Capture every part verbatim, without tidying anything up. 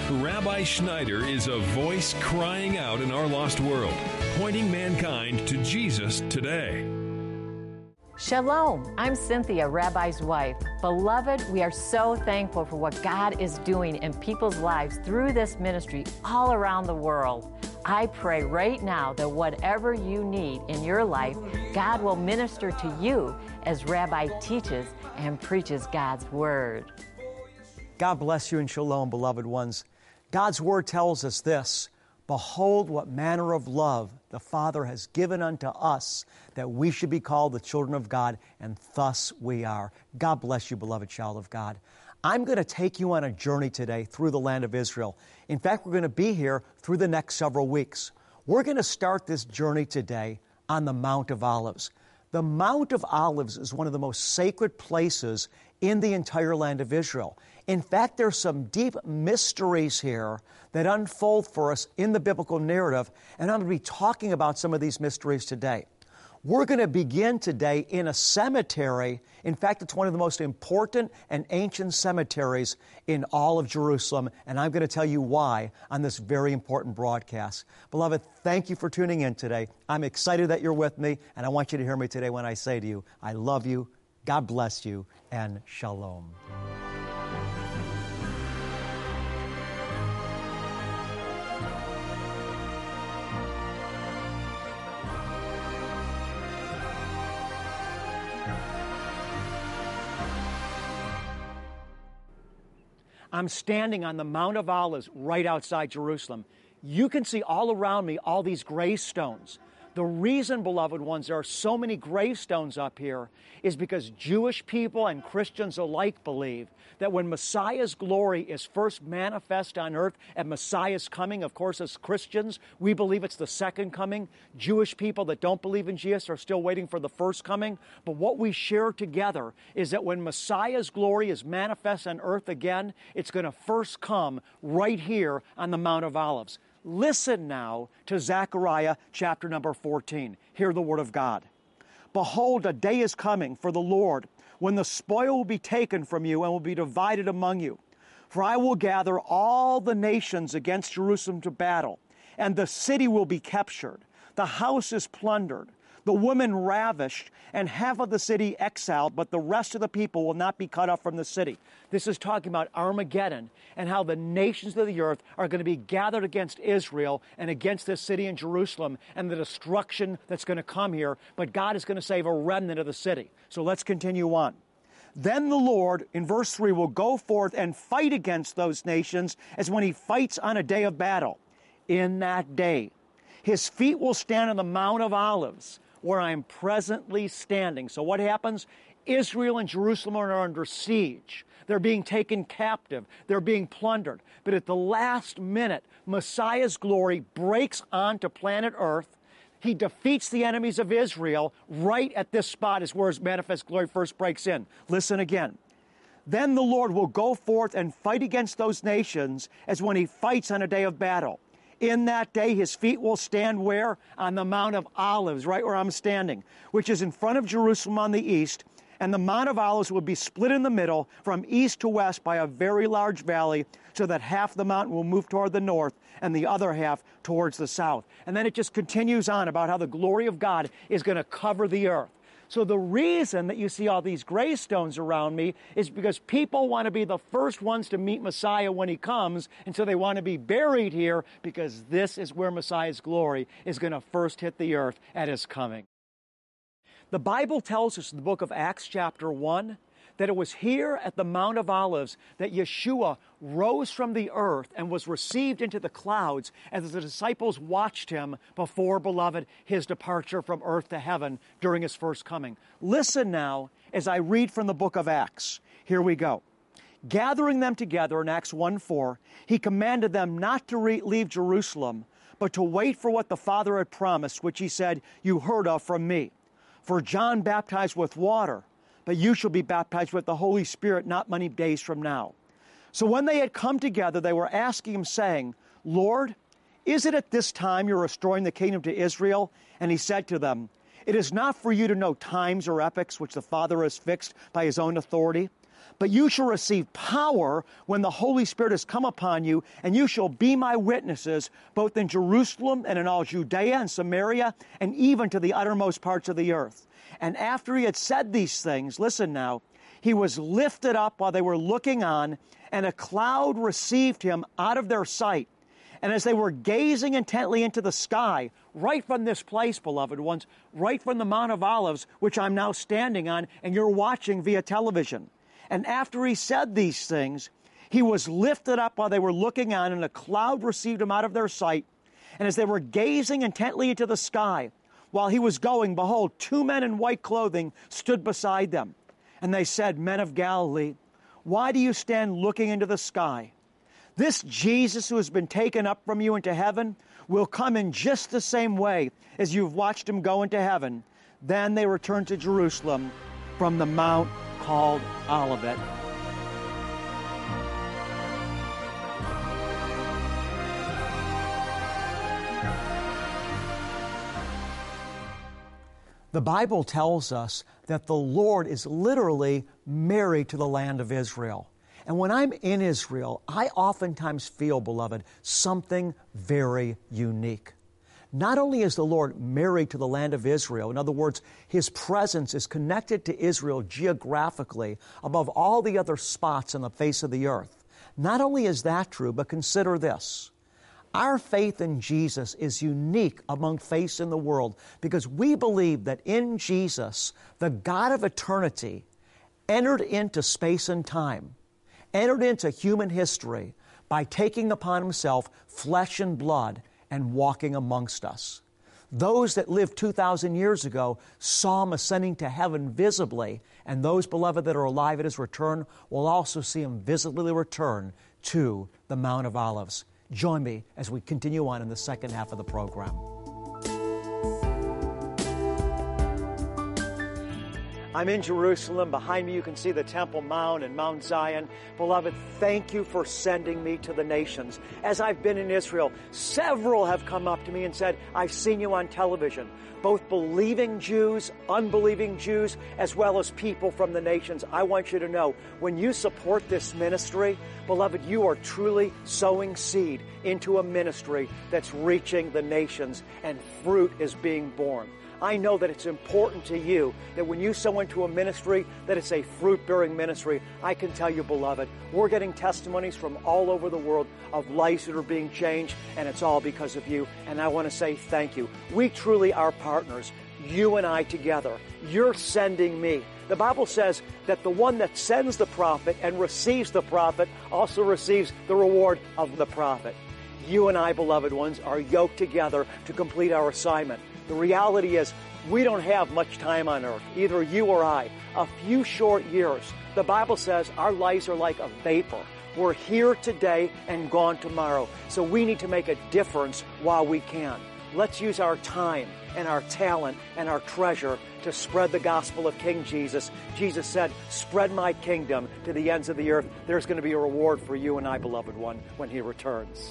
Rabbi Schneider is a voice crying out in our lost world, pointing mankind to Jesus today. Shalom, I'm Cynthia, Rabbi's wife. Beloved, we are so thankful for what God is doing in people's lives through this ministry all around the world. I pray right now that whatever you need in your life, God will minister to you as Rabbi teaches and preaches God's Word. God bless you and shalom, beloved ones. God's Word tells us this: behold, what manner of love the Father has given unto us, that we should be called the children of God, and thus we are. God bless you, beloved child of God. I'm going to take you on a journey today through the land of Israel. In fact, we're going to be here through the next several weeks. We're going to start this journey today on the Mount of Olives. The Mount of Olives is one of the most sacred places in the entire land of Israel. In fact, there's some deep mysteries here that unfold for us in the biblical narrative, and I'm going to be talking about some of these mysteries today. We're going to begin today in a cemetery. In fact, it's one of the most important and ancient cemeteries in all of Jerusalem, and I'm going to tell you why on this very important broadcast. Beloved, thank you for tuning in today. I'm excited that you're with me, and I want you to hear me today when I say to you, I love you, God bless you, and shalom. I'm standing on the Mount of Olives right outside Jerusalem. You can see all around me all these gravestones. The reason, beloved ones, there are so many gravestones up here is because Jewish people and Christians alike believe that when Messiah's glory is first manifest on earth at Messiah's coming, of course, as Christians, we believe it's the second coming. Jewish people that don't believe in Jesus are still waiting for the first coming. But what we share together is that when Messiah's glory is manifest on earth again, it's going to first come right here on the Mount of Olives. Listen now to Zechariah chapter number fourteen. Hear the word of God. Behold, a day is coming for the Lord, when the spoil will be taken from you and will be divided among you. For I will gather all the nations against Jerusalem to battle, and the city will be captured. The house is plundered, the women ravished, and half of the city exiled, but the rest of the people will not be cut off from the city. This is talking about Armageddon and how the nations of the earth are going to be gathered against Israel and against this city in Jerusalem and the destruction that's going to come here. But God is going to save a remnant of the city. So let's continue on. Then the Lord, in verse three, will go forth and fight against those nations as when he fights on a day of battle. In that day, his feet will stand on the Mount of Olives, where I am presently standing. So what happens? Israel and Jerusalem are under siege. They're being taken captive. They're being plundered. But at the last minute, Messiah's glory breaks onto planet Earth. He defeats the enemies of Israel. Right at this spot is where his manifest glory first breaks in. Listen again. Then the Lord will go forth and fight against those nations as when he fights on a day of battle. In that day, his feet will stand where? On the Mount of Olives, right where I'm standing, which is in front of Jerusalem on the east. And the Mount of Olives will be split in the middle from east to west by a very large valley, so that half the mountain will move toward the north and the other half towards the south. And then it just continues on about how the glory of God is going to cover the earth. So the reason that you see all these gravestones around me is because people want to be the first ones to meet Messiah when he comes, and so they want to be buried here because this is where Messiah's glory is going to first hit the earth at his coming. The Bible tells us in the book of Acts chapter one that it was here at the Mount of Olives that Yeshua rose from the earth and was received into the clouds as the disciples watched him before, beloved, his departure from earth to heaven during his first coming. Listen now as I read from the book of Acts. Here we go. Gathering them together in Acts one four, he commanded them not to re- leave Jerusalem, but to wait for what the Father had promised, which he said, you heard of from me. For John baptized with water, but you shall be baptized with the Holy Spirit not many days from now. So when they had come together, they were asking him, saying, Lord, is it at this time you're restoring the kingdom to Israel? And he said to them, it is not for you to know times or epochs which the Father has fixed by his own authority, But you shall receive power when the Holy Spirit has come upon you, and you shall be my witnesses, both in Jerusalem and in all Judea and Samaria, and even to the uttermost parts of the earth. And after he had said these things, listen now, he was lifted up while they were looking on, and a cloud received him out of their sight. And as they were gazing intently into the sky, right from this place, beloved ones, right from the Mount of Olives, which I'm now standing on, and you're watching via television. And after he said these things, he was lifted up while they were looking on, and a cloud received him out of their sight. And as they were gazing intently into the sky, while he was going, behold, two men in white clothing stood beside them. And they said, Men of Galilee, why do you stand looking into the sky? This Jesus who has been taken up from you into heaven will come in just the same way as you've watched him go into heaven. Then they returned to Jerusalem from the mount called Olivet. The Bible tells us that the Lord is literally married to the land of Israel. And when I'm in Israel, I oftentimes feel, beloved, something very unique. Not only is the Lord married to the land of Israel, in other words, his presence is connected to Israel geographically above all the other spots on the face of the earth. Not only is that true, but consider this. Our faith in Jesus is unique among faiths in the world because we believe that in Jesus, the God of eternity entered into space and time, entered into human history by taking upon himself flesh and blood and walking amongst us. Those that lived two thousand years ago saw him ascending to heaven visibly, and those, beloved, that are alive at his return will also see him visibly return to the Mount of Olives. Join me as we continue on in the second half of the program. I'm in Jerusalem. Behind me you can see the Temple Mount and Mount Zion. Beloved, thank you for sending me to the nations. As I've been in Israel, several have come up to me and said, I've seen you on television. Both believing Jews, unbelieving Jews, as well as people from the nations. I want you to know, when you support this ministry, beloved, you are truly sowing seed into a ministry that's reaching the nations, and fruit is being born. I know that it's important to you that when you sow into a ministry, that it's a fruit-bearing ministry. I can tell you, beloved, we're getting testimonies from all over the world of lives that are being changed, and it's all because of you. And I want to say thank you. We truly are partners, you and I together. You're sending me. The Bible says that the one that sends the prophet and receives the prophet also receives the reward of the prophet. You and I, beloved ones, are yoked together to complete our assignment. The reality is we don't have much time on earth, either you or I. A few short years. The Bible says our lives are like a vapor. We're here today and gone tomorrow. So we need to make a difference while we can. Let's use our time and our talent and our treasure to spread the gospel of King Jesus. Jesus said, spread my kingdom to the ends of the earth. There's going to be a reward for you and I, beloved one, when he returns.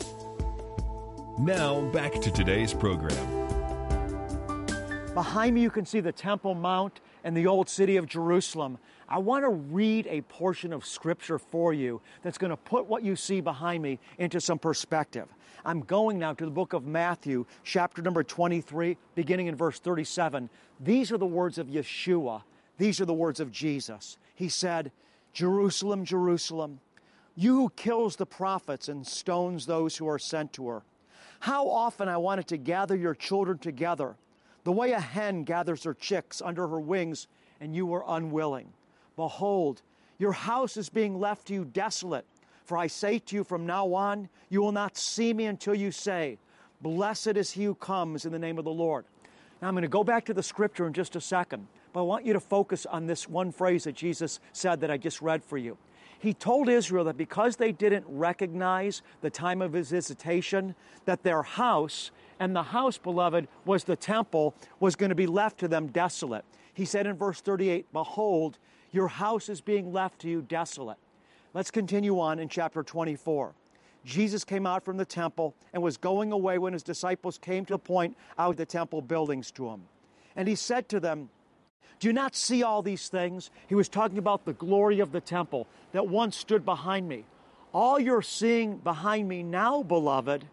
Now back to today's program. Behind me you can see the Temple Mount and the old city of Jerusalem. I want to read a portion of Scripture for you that's going to put what you see behind me into some perspective. I'm going now to the book of Matthew, chapter number twenty-three, beginning in verse thirty-seven. These are the words of Yeshua. These are the words of Jesus. He said, Jerusalem, Jerusalem, you who kills the prophets and stones those who are sent to her. How often I wanted to gather your children together, the way a hen gathers her chicks under her wings, and you were unwilling. Behold, your house is being left to you desolate. For I say to you, from now on, you will not see me until you say, blessed is he who comes in the name of the Lord. Now I'm going to go back to the Scripture in just a second, but I want you to focus on this one phrase that Jesus said that I just read for you. He told Israel that because they didn't recognize the time of his visitation, that their house, and the house, beloved, was the temple, was going to be left to them desolate. He said in verse thirty-eight, behold, your house is being left to you desolate. Let's continue on in chapter twenty-four. Jesus came out from the temple and was going away when his disciples came to point out the temple buildings to him. And he said to them, Do you not see all these things? He was talking about the glory of the temple that once stood behind me. All you're seeing behind me now, beloved,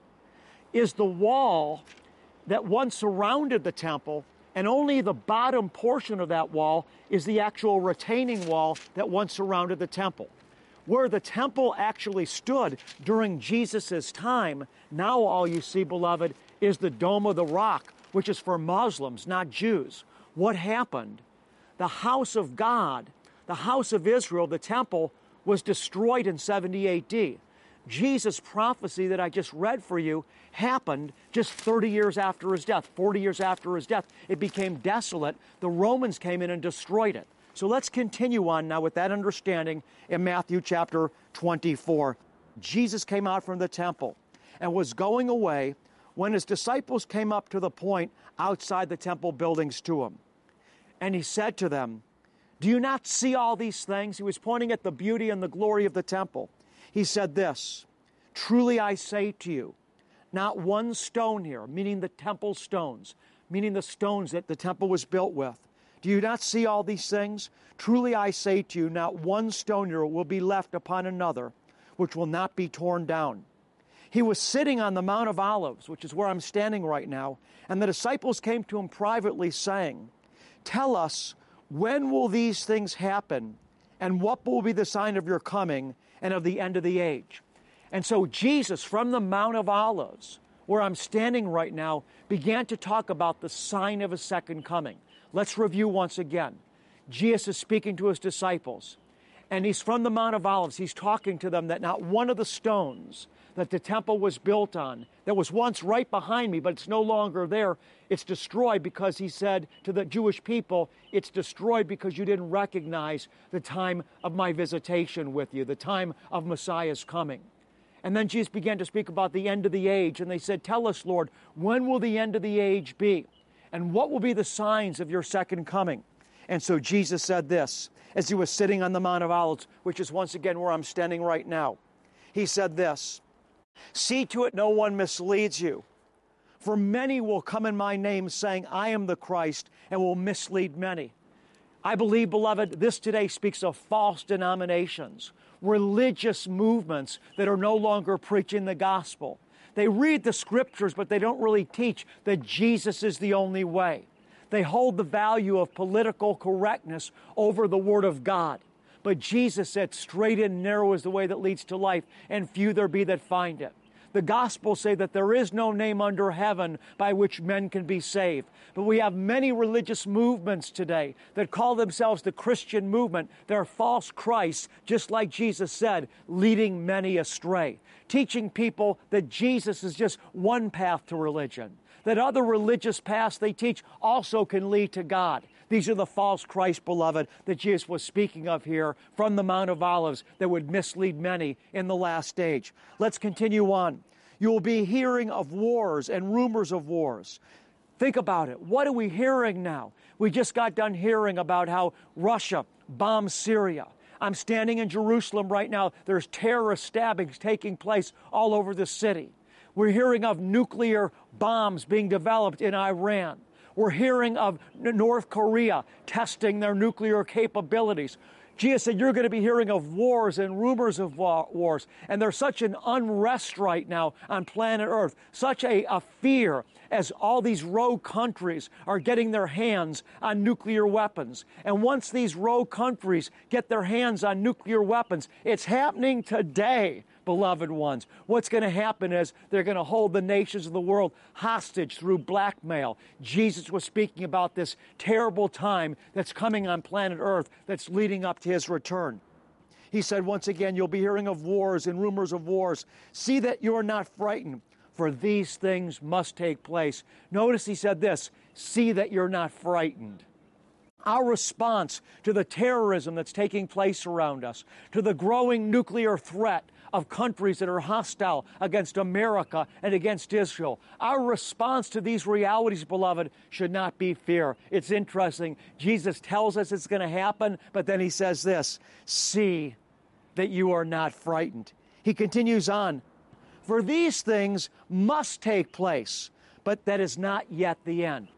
is the wall that once surrounded the temple, and only the bottom portion of that wall is the actual retaining wall that once surrounded the temple. Where the temple actually stood during Jesus' time, now all you see, beloved, is the Dome of the Rock, which is for Muslims, not Jews. What happened? The house of God, the house of Israel, the temple, was destroyed in seventy A D. Jesus' prophecy that I just read for you happened just thirty years after his death, forty years after his death. It became desolate. The Romans came in and destroyed it. So let's continue on now with that understanding in Matthew chapter twenty-four. Jesus came out from the temple and was going away when his disciples came up to the point outside the temple buildings to him. And he said to them, "Do you not see all these things?" He was pointing at the beauty and the glory of the temple. He said this, "Truly I say to you, not one stone here," meaning the temple stones, meaning the stones that the temple was built with. "Do you not see all these things? Truly I say to you, not one stone here will be left upon another, which will not be torn down." He was sitting on the Mount of Olives, which is where I'm standing right now, and the disciples came to him privately saying, "Tell us, when will these things happen, and what will be the sign of your coming and of the end of the age?" And so Jesus, from the Mount of Olives, where I'm standing right now, began to talk about the sign of his second coming. Let's review once again. Jesus is speaking to his disciples, and he's from the Mount of Olives. He's talking to them that not one of the stones that the temple was built on, that was once right behind me, but it's no longer there, it's destroyed, because he said to the Jewish people, it's destroyed because you didn't recognize the time of my visitation with you, the time of Messiah's coming. And then Jesus began to speak about the end of the age, and they said, "Tell us, Lord, when will the end of the age be? And what will be the signs of your second coming?" And so Jesus said this, as he was sitting on the Mount of Olives, which is once again where I'm standing right now. He said this, "See to it no one misleads you. For many will come in my name, saying, 'I am the Christ,' and will mislead many." I believe, beloved, this today speaks of false denominations, religious movements that are no longer preaching the gospel. They read the scriptures, but they don't really teach that Jesus is the only way. They hold the value of political correctness over the Word of God. But Jesus said, "Straight and narrow is the way that leads to life, and few there be that find it." The Gospels say that there is no name under heaven by which men can be saved. But we have many religious movements today that call themselves the Christian movement. They're false Christs, just like Jesus said, leading many astray, teaching people that Jesus is just one path to religion, that other religious paths they teach also can lead to God. These are the false Christ, beloved, that Jesus was speaking of here from the Mount of Olives that would mislead many in the last stage. Let's continue on. You will be hearing of wars and rumors of wars. Think about it. What are we hearing now? We just got done hearing about how Russia bombed Syria. I'm standing in Jerusalem right now. There's terrorist stabbings taking place all over the city. We're hearing of nuclear bombs being developed in Iran. We're hearing of North Korea testing their nuclear capabilities. Jesus said, you're going to be hearing of wars and rumors of wars. And there's such an unrest right now on planet Earth, such a, a fear as all these rogue countries are getting their hands on nuclear weapons. And once these rogue countries get their hands on nuclear weapons, it's happening today, beloved ones. What's going to happen is they're going to hold the nations of the world hostage through blackmail. Jesus was speaking about this terrible time that's coming on planet Earth that's leading up to his return. He said, once again, you'll be hearing of wars and rumors of wars. See that you are not frightened, for these things must take place. Notice he said this, see that you're not frightened. Our response to the terrorism that's taking place around us, to the growing nuclear threat of countries that are hostile against America and against Israel, our response to these realities, beloved, should not be fear. It's interesting. Jesus tells us it's going to happen, but then he says this, see that you are not frightened. He continues on, for these things must take place, but that is not yet the end.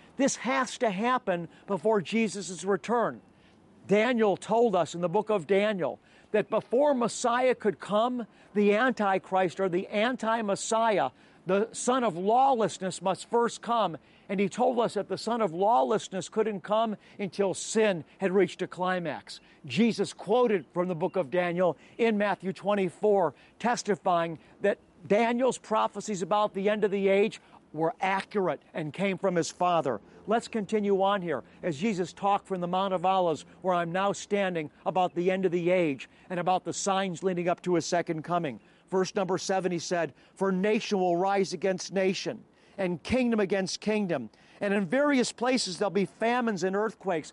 This has to happen before Jesus' return. Daniel told us in the book of Daniel that before Messiah could come, the Antichrist or the anti-Messiah, the son of lawlessness, must first come. And he told us that the son of lawlessness couldn't come until sin had reached a climax. Jesus quoted from the book of Daniel in Matthew twenty-four, testifying that Daniel's prophecies about the end of the age were accurate and came from his Father. Let's continue on here as Jesus talked from the Mount of Olives, where I'm now standing, about the end of the age and about the signs leading up to his second coming. Verse number seven, he said, "For nation will rise against nation, and kingdom against kingdom, and in various places there'll be famines and earthquakes."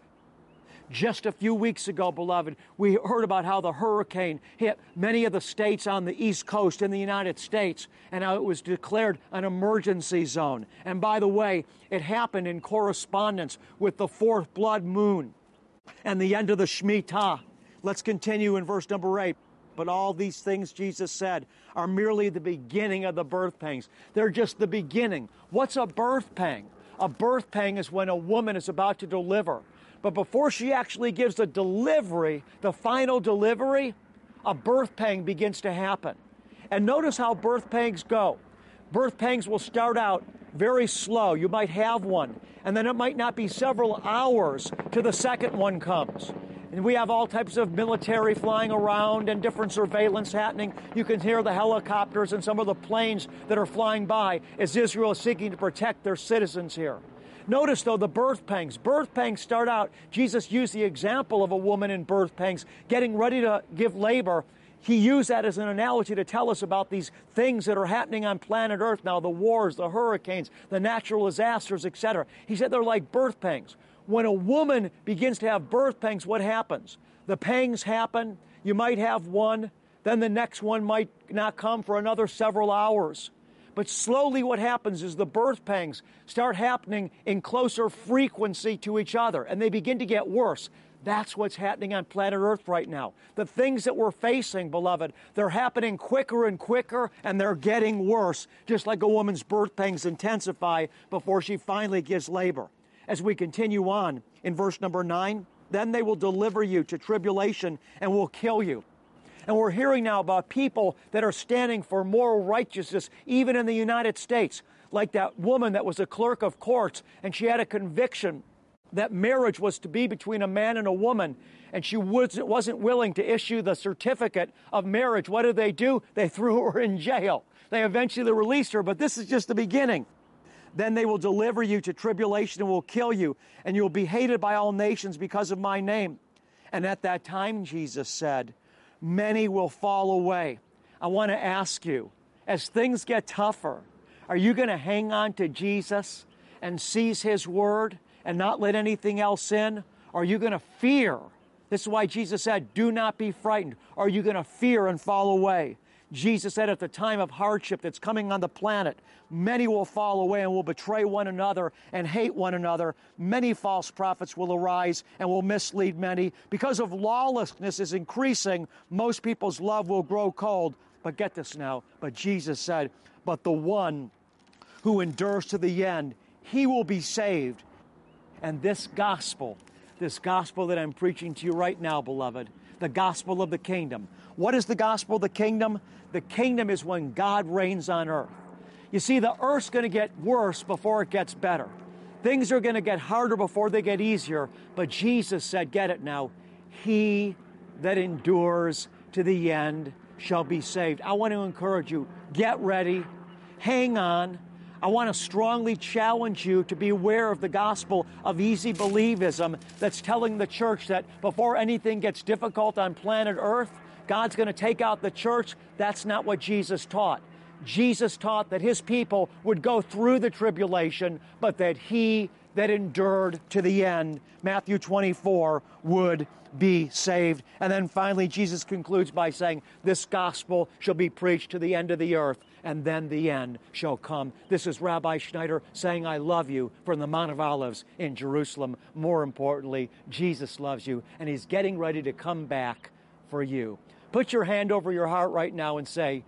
Just a few weeks ago, beloved, we heard about how the hurricane hit many of the states on the East Coast in the United States, and how it was declared an emergency zone. And by the way, it happened in correspondence with the fourth blood moon and the end of the Shemitah. Let's continue in verse number eight. "But all these things," Jesus said, "are merely the beginning of the birth pangs." They're just the beginning. What's a birth pang? A birth pang is when a woman is about to deliver. But before she actually gives the delivery, the final delivery, a birth pang begins to happen. And notice how birth pangs go. Birth pangs will start out very slow. You might have one, and then it might not be several hours till the second one comes. And we have all types of military flying around and different surveillance happening. You can hear the helicopters and some of the planes that are flying by as Israel is seeking to protect their citizens here. Notice, though, the birth pangs. Birth pangs start out, Jesus used the example of a woman in birth pangs getting ready to give labor. He used that as an analogy to tell us about these things that are happening on planet Earth now, the wars, the hurricanes, the natural disasters, et cetera. He said they're like birth pangs. When a woman begins to have birth pangs, what happens? The pangs happen. You might have one. Then the next one might not come for another several hours. But slowly what happens is the birth pangs start happening in closer frequency to each other, and they begin to get worse. That's what's happening on planet Earth right now. The things that we're facing, beloved, they're happening quicker and quicker, and they're getting worse, just like a woman's birth pangs intensify before she finally gives labor. As we continue on in verse number nine, "Then they will deliver you to tribulation and will kill you." And we're hearing now about people that are standing for moral righteousness, even in the United States, like that woman that was a clerk of courts, and she had a conviction that marriage was to be between a man and a woman, and she wasn't willing to issue the certificate of marriage. What did they do? They threw her in jail. They eventually released her, but this is just the beginning. "Then they will deliver you to tribulation and will kill you, and you will be hated by all nations because of my name. And at that time," Jesus said, "many will fall away." I want to ask you, as things get tougher, are you going to hang on to Jesus and seize his word and not let anything else in? Or are you going to fear? This is why Jesus said, "Do not be frightened." Are you going to fear and fall away? Jesus said at the time of hardship that's coming on the planet, many will fall away and will betray one another and hate one another. Many false prophets will arise and will mislead many. Because of lawlessness is increasing, most people's love will grow cold. But get this now, but Jesus said, "But the one who endures to the end, he will be saved." And this gospel, this gospel that I'm preaching to you right now, beloved, the gospel of the kingdom. What is the gospel of the kingdom? The kingdom is when God reigns on earth. You see, the earth's going to get worse before it gets better. Things are going to get harder before they get easier. But Jesus said, get it now, "He that endures to the end shall be saved." I want to encourage you, get ready, hang on. I want to strongly challenge you to be aware of the gospel of easy believism that's telling the church that before anything gets difficult on planet Earth, God's going to take out the church. That's not what Jesus taught. Jesus taught that his people would go through the tribulation, but that he that endured to the end, Matthew twenty-four, would be saved. And then finally, Jesus concludes by saying, "This gospel shall be preached to the end of the earth, and then the end shall come." This is Rabbi Schneider saying, "I love you," from the Mount of Olives in Jerusalem. More importantly, Jesus loves you, and he's getting ready to come back for you. Put your hand over your heart right now and say,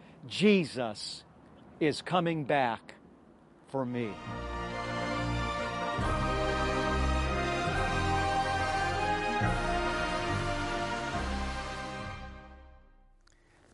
"Jesus is coming back for me."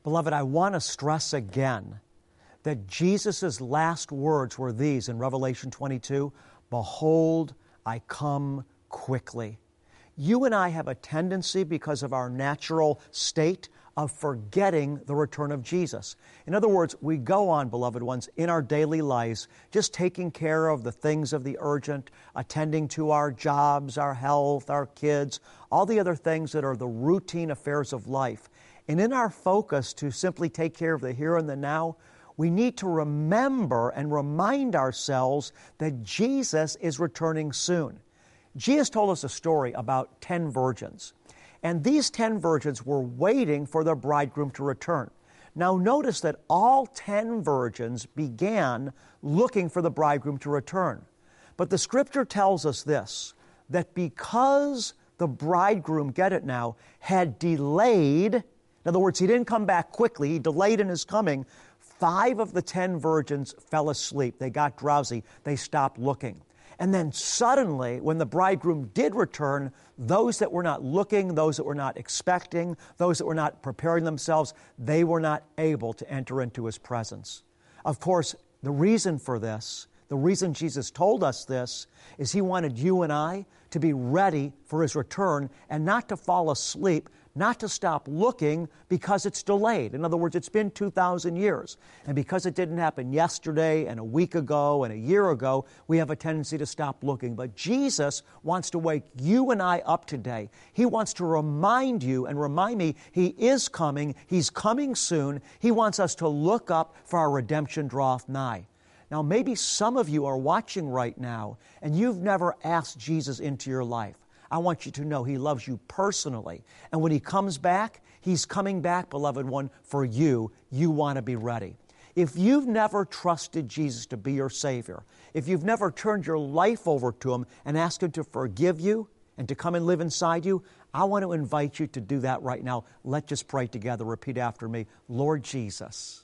Beloved, I want to stress again that Jesus' last words were these in Revelation twenty-two, "Behold, I come quickly." You and I have a tendency, because of our natural state, of forgetting the return of Jesus. In other words, we go on, beloved ones, in our daily lives, just taking care of the things of the urgent, attending to our jobs, our health, our kids, all the other things that are the routine affairs of life. And in our focus to simply take care of the here and the now, we need to remember and remind ourselves that Jesus is returning soon. Jesus told us a story about ten virgins. And these ten virgins were waiting for their bridegroom to return. Now notice that all ten virgins began looking for the bridegroom to return. But the Scripture tells us this, that because the bridegroom, get it now, had delayed, in other words, he didn't come back quickly, he delayed in his coming, five of the ten virgins fell asleep. They got drowsy. They stopped looking. And then suddenly, when the bridegroom did return, those that were not looking, those that were not expecting, those that were not preparing themselves, they were not able to enter into His presence. Of course, the reason for this, the reason Jesus told us this, is He wanted you and I to be ready for His return and not to fall asleep, not to stop looking because it's delayed. In other words, it's been two thousand years. And because it didn't happen yesterday and a week ago and a year ago, we have a tendency to stop looking. But Jesus wants to wake you and I up today. He wants to remind you and remind me He is coming. He's coming soon. He wants us to look up, for our redemption draweth nigh. Now, maybe some of you are watching right now and you've never asked Jesus into your life. I want you to know He loves you personally. And when He comes back, He's coming back, beloved one, for you. You want to be ready. If you've never trusted Jesus to be your Savior, if you've never turned your life over to Him and asked Him to forgive you and to come and live inside you, I want to invite you to do that right now. Let's just pray together. Repeat after me. Lord Jesus,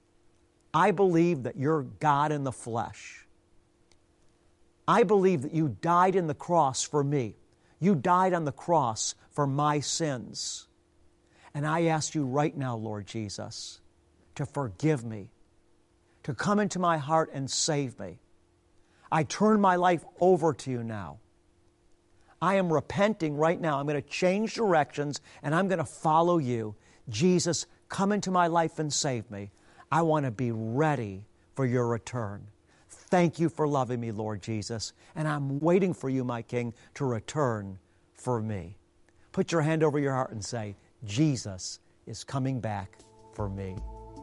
I believe that You're God in the flesh. I believe that You died in the cross for me. You died on the cross for my sins. And I ask You right now, Lord Jesus, to forgive me, to come into my heart and save me. I turn my life over to You now. I am repenting right now. I'm going to change directions and I'm going to follow You. Jesus, come into my life and save me. I want to be ready for Your return. Thank You for loving me, Lord Jesus, and I'm waiting for You, my King, to return for me. Put your hand over your heart and say, Jesus is coming back for me.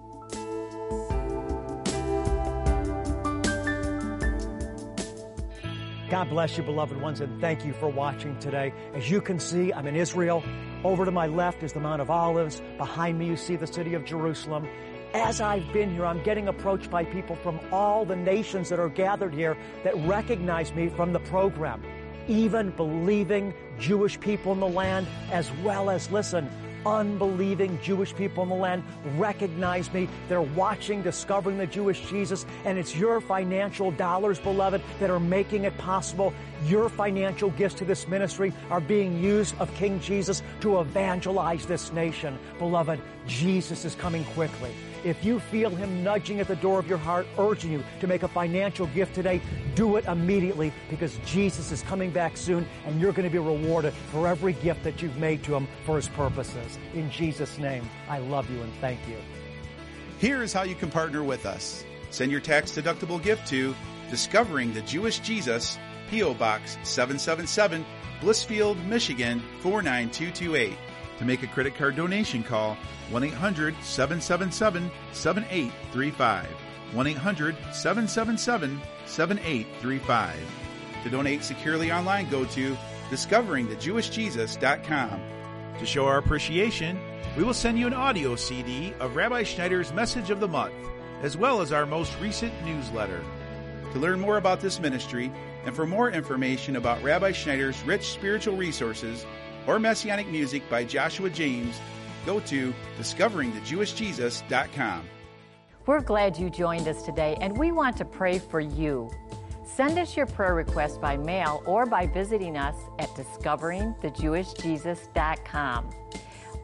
God bless you, beloved ones, and thank you for watching today. As you can see, I'm in Israel. Over to my left is the Mount of Olives. Behind me, you see the city of Jerusalem. As I've been here, I'm getting approached by people from all the nations that are gathered here that recognize me from the program. Even believing Jewish people in the land, as well as, listen, unbelieving Jewish people in the land recognize me. They're watching Discovering the Jewish Jesus, and it's your financial dollars, beloved, that are making it possible. Your financial gifts to this ministry are being used of King Jesus to evangelize this nation. Beloved, Jesus is coming quickly. If you feel Him nudging at the door of your heart, urging you to make a financial gift today, do it immediately, because Jesus is coming back soon and you're going to be rewarded for every gift that you've made to Him for His purposes. In Jesus' name, I love you and thank you. Here is how you can partner with us. Send your tax-deductible gift to Discovering the Jewish Jesus, P O Box seven seven seven, Blissfield, Michigan four nine two two eight. To make a credit card donation, call one eight hundred seven seven seven seven eight three five. one eight hundred seven seven seven seven eight three five. To donate securely online, go to discovering the jewish jesus dot com. To show our appreciation, we will send you an audio C D of Rabbi Schneider's Message of the Month, as well as our most recent newsletter. To learn more about this ministry and for more information about Rabbi Schneider's rich spiritual resources or Messianic music by Joshua James, go to discovering the jewish jesus dot com. We're glad you joined us today, and we want to pray for you. Send us your prayer request by mail or by visiting us at discovering the jewish jesus dot com.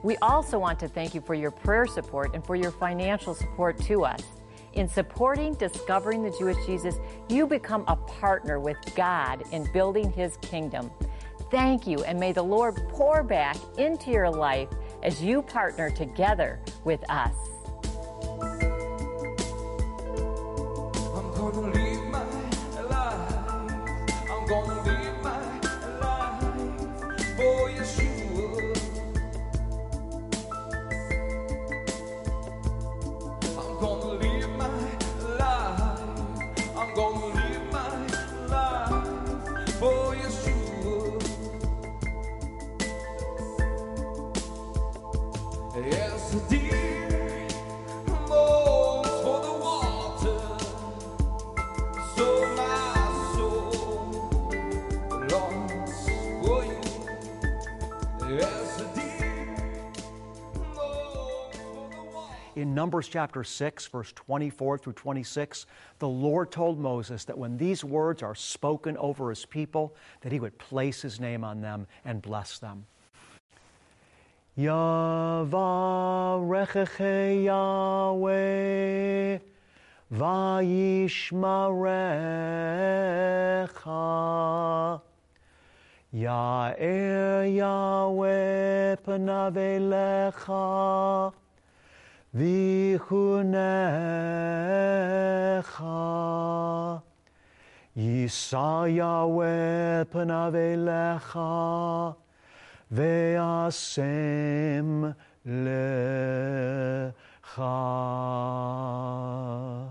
We also want to thank you for your prayer support and for your financial support to us. In supporting Discovering the Jewish Jesus, you become a partner with God in building His kingdom. Thank you, and may the Lord pour back into your life as you partner together with us. I'm gonna live my life. I'm gonna live my life for Yeshua. I'm gonna live my life. I'm gonna live my life for Yeshua. As the deer longs for the water, so my soul longs for you. As the deer longs for the water. In Numbers chapter six, verse twenty-four through twenty-six, the Lord told Moses that when these words are spoken over His people, that He would place His name on them and bless them. Yavarecheche Yahweh vayishmarecha Ya'er Yahweh panav elecha vichunecha Yisa Yahweh panav elecha Ve'asem lecha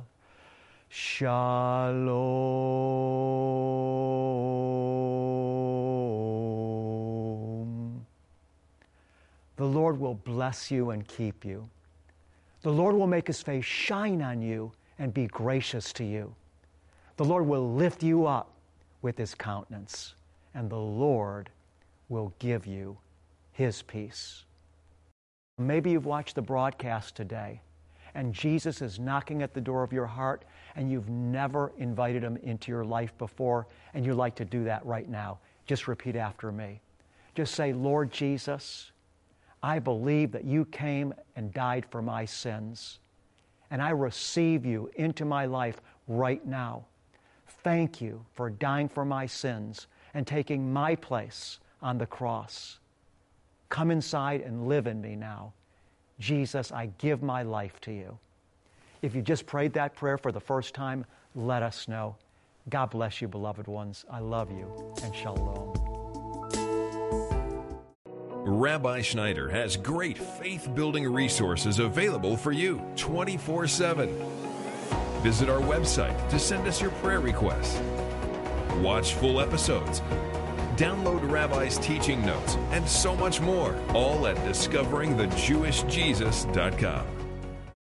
Shalom. The Lord will bless you and keep you. The Lord will make His face shine on you and be gracious to you. The Lord will lift you up with His countenance, and the Lord will give you His peace. Maybe you've watched the broadcast today, and Jesus is knocking at the door of your heart, and you've never invited Him into your life before, and you'd like to do that right now. Just repeat after me. Just say, Lord Jesus, I believe that You came and died for my sins, and I receive You into my life right now. Thank You for dying for my sins and taking my place on the cross. Come inside and live in me now. Jesus, I give my life to You. If you just prayed that prayer for the first time, let us know. God bless you, beloved ones. I love you, and shalom. Rabbi Schneider has great faith-building resources available for you twenty-four seven. Visit our website to send us your prayer requests. Watch full episodes. Download Rabbi's teaching notes and so much more, all at discovering the jewish jesus dot com.